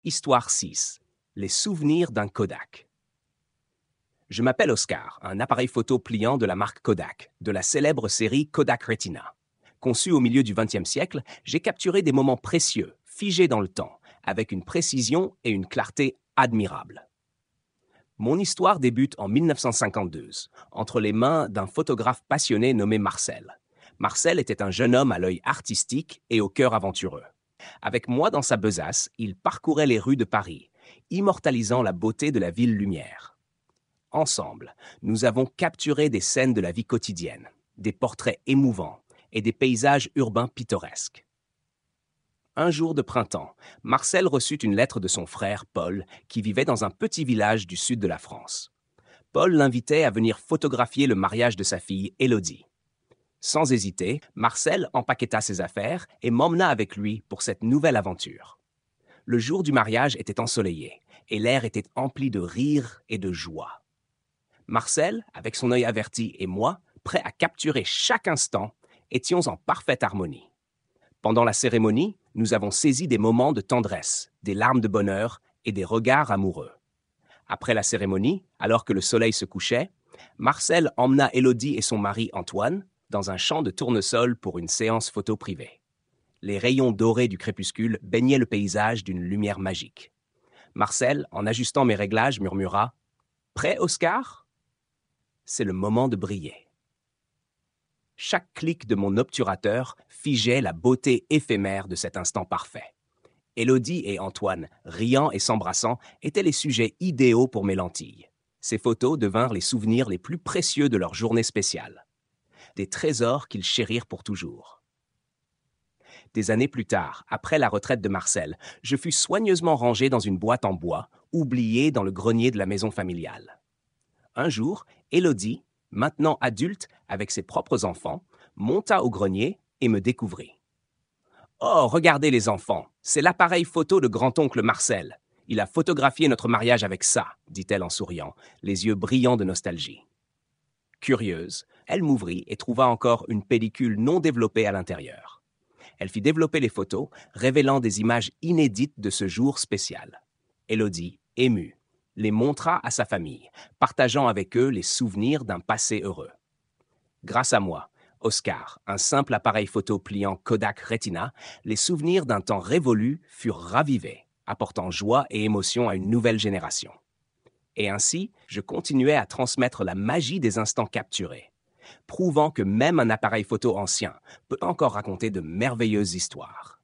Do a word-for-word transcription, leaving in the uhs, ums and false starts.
Histoire six. Les souvenirs d'un Kodak. Je m'appelle Oscar, un appareil photo pliant de la marque Kodak, de la célèbre série Kodak Retina. Conçu au milieu du vingtième siècle, j'ai capturé des moments précieux, figés dans le temps, avec une précision et une clarté admirables. Mon histoire débute en mille neuf cent cinquante-deux, entre les mains d'un photographe passionné nommé Marcel. Marcel était un jeune homme à l'œil artistique et au cœur aventureux. Avec moi dans sa besace, il parcourait les rues de Paris, immortalisant la beauté de la ville lumière. Ensemble, nous avons capturé des scènes de la vie quotidienne, des portraits émouvants et des paysages urbains pittoresques. Un jour de printemps, Marcel reçut une lettre de son frère Paul, qui vivait dans un petit village du sud de la France. Paul l'invitait à venir photographier le mariage de sa fille Élodie. Sans hésiter, Marcel empaqueta ses affaires et m'emmena avec lui pour cette nouvelle aventure. Le jour du mariage était ensoleillé et l'air était empli de rire et de joie. Marcel, avec son œil averti, et moi, prêts à capturer chaque instant, étions en parfaite harmonie. Pendant la cérémonie, nous avons saisi des moments de tendresse, des larmes de bonheur et des regards amoureux. Après la cérémonie, alors que le soleil se couchait, Marcel emmena Élodie et son mari Antoine dans un champ de tournesol pour une séance photo privée. Les rayons dorés du crépuscule baignaient le paysage d'une lumière magique. Marcel, en ajustant mes réglages, murmura « Prêt, Oscar ?» C'est le moment de briller. Chaque clic de mon obturateur figeait la beauté éphémère de cet instant parfait. Élodie et Antoine, riant et s'embrassant, étaient les sujets idéaux pour mes lentilles. Ces photos devinrent les souvenirs les plus précieux de leur journée spéciale. Des trésors qu'ils chérirent pour toujours. Des années plus tard, après la retraite de Marcel, je fus soigneusement rangé dans une boîte en bois, oubliée dans le grenier de la maison familiale. Un jour, Élodie, maintenant adulte avec ses propres enfants, monta au grenier et me découvrit. « Oh, regardez les enfants, c'est l'appareil photo de grand-oncle Marcel. Il a photographié notre mariage avec ça, dit-elle en souriant, les yeux brillants de nostalgie. » Curieuse, elle m'ouvrit et trouva encore une pellicule non développée à l'intérieur. Elle fit développer les photos, révélant des images inédites de ce jour spécial. Élodie, émue, les montra à sa famille, partageant avec eux les souvenirs d'un passé heureux. Grâce à moi, Oscar, un simple appareil photo pliant Kodak Retina, les souvenirs d'un temps révolu furent ravivés, apportant joie et émotion à une nouvelle génération. Et ainsi, je continuais à transmettre la magie des instants capturés, prouvant que même un appareil photo ancien peut encore raconter de merveilleuses histoires.